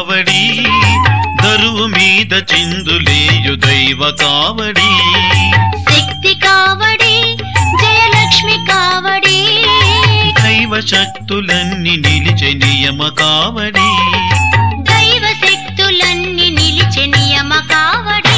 కావడి దరువు మీద చిందులేయు దైవ కావడి శక్తి కావడి జయలక్ష్మి కావడి దైవ శక్తులన్నీ నిలిచే నియమ కావడి దైవ శక్తులన్నీ నిలిచే నియమ కావడి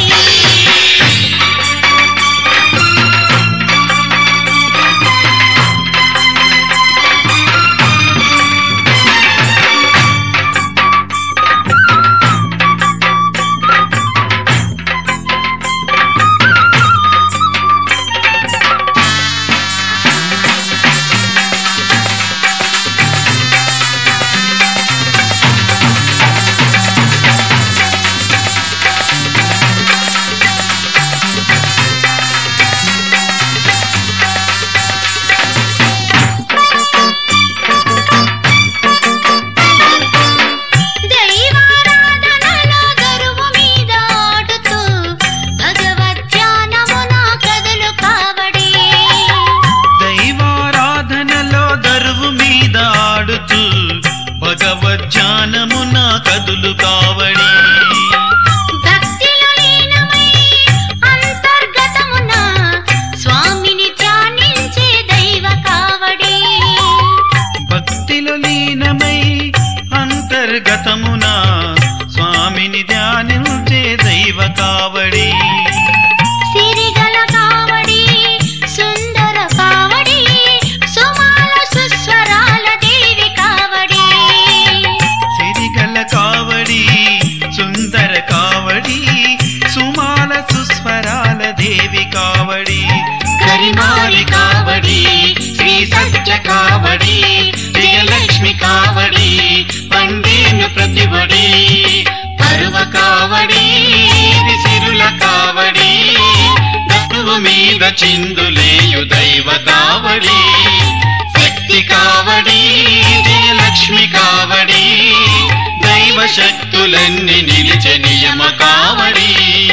భగవజ్ఞానమున కదులు కావడి భక్తిలో లీనమై అంతర్గతమున స్వామిని ధ్యానించే దైవ కావడి భక్తిలో లీనమై అంతర్గతమున స్వామిని ధ్యానించే దైవ కావడి సిరిగల కావడి సుందర కావడి సుమాల సుస్వరాల దేవి కావడి సిరిగల కావడి సుందర కావడి సుమాల సుస్వరాల దేవి కావడి కరిమారి కావడి శ్రీ సత్య కావడి జయలక్ష్మి కావడి పండేను ప్రతిబడి పరువ కావడి సిరుల కావడి దరువు మీద చిందులేయు దైవ కావడి శక్తి కావడి జయలక్ష్మి కావడి దైవ శక్తులన్నీ నిలిచే నియమ కావడి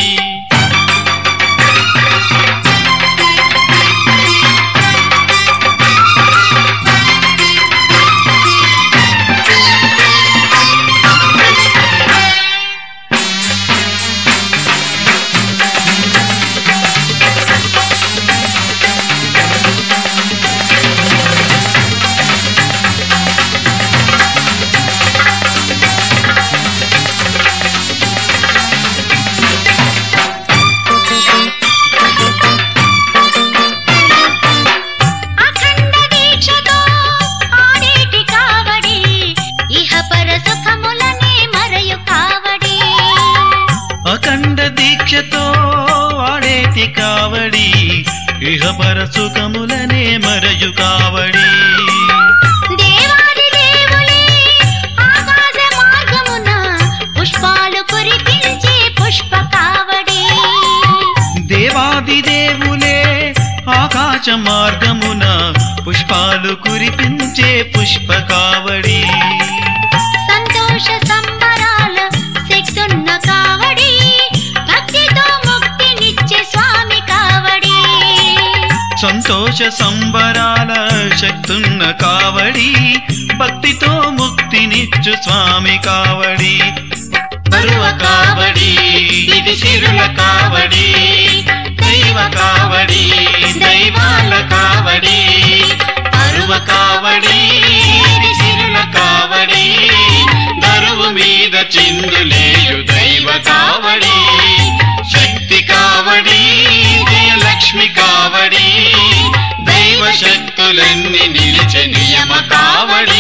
అఖండ దీక్షతో ఆడేటి కావడి ఇహపర సుఖములనే మరయు కావడి దేవాది దేవులే ఆకాశ మార్గమున పుష్పాలు కురిపించే పుష్ప కావడి దేవాది దేవులే ఆకాశ మార్గమున పుష్పాలు కురిపించే పుష్ప కావడి సంతోష సంబరాల శక్తున్న కావడి భక్తితో ముక్తినిచ్చే స్వామి కావడి సంతోష సంబరాల శక్తున్న కావడి భక్తితో ముక్తినిచ్చు స్వామి కావడి పరువ కావడి ఇది సిరుల కావడి దైవ కావడి దైవాల కావడి పరువ కావడి ఇది సిరుల కావడి దరువు మీద చిందులేయు దైవ కావడి శక్తి కావడి జయలక్ష్మి కావడి దైవ శక్తులన్నీ నిలిచే నియమ కావడి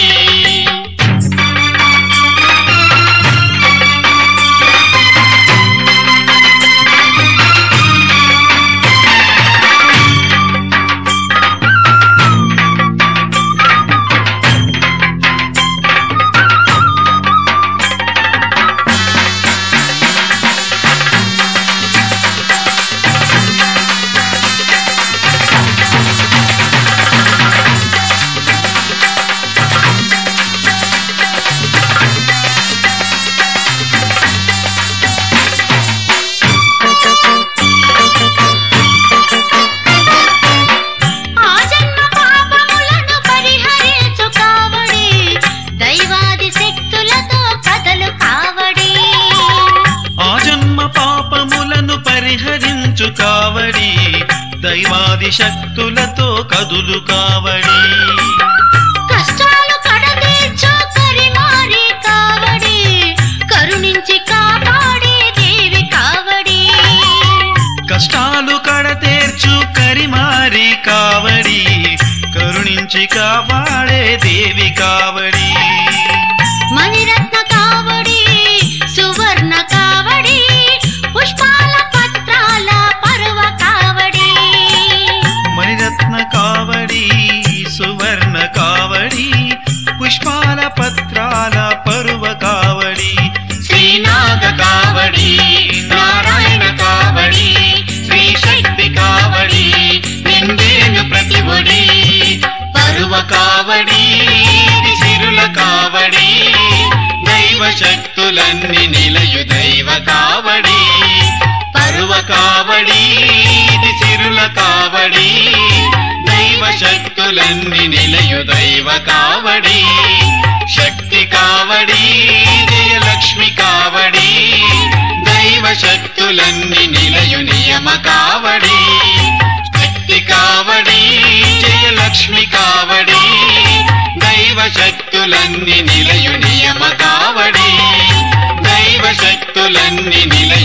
కదిలించు కావడి దైవాది శక్తులతో కదులు కావడి కష్టాలు కడతీర్చు కరిమారి కావడి కరుణించి కాపాడే దేవి కావడి కష్టాలు కడతేర్చు కరిమారి కావడి కరుణించి కాపాడే దేవి కావడి మణిరత్న కావడి సువర్ణ కావడి పుష్పాల పత్రాల పర్వ కావడి మణిరత్న కావడి సువర్ణ కావడి పుష్పాల పత్రాల పరువ కావడి శ్రీనాగ కావడి నారాయణ కావడి శ్రీ శక్తి కావడి నిండేను ప్రతి ఒడి పరువ కావడి సిరుల కావడి దైవ శక్తులన్నీ నిలయు దైవ కావడి పరువ కావడి సిరుల కావడి దైవ శక్తులన్నీ నిలయు దైవ కావడి శక్తి కావడి జయలక్ష్మి కావడి దైవ శక్తులన్నీ నిలయు నియమ కావడి శక్తి కావడి జయలక్ష్మి కావడి దైవ శక్తులన్నీ నిలయు నియమ కావడి దైవ శక్తులన్నీ నిలయు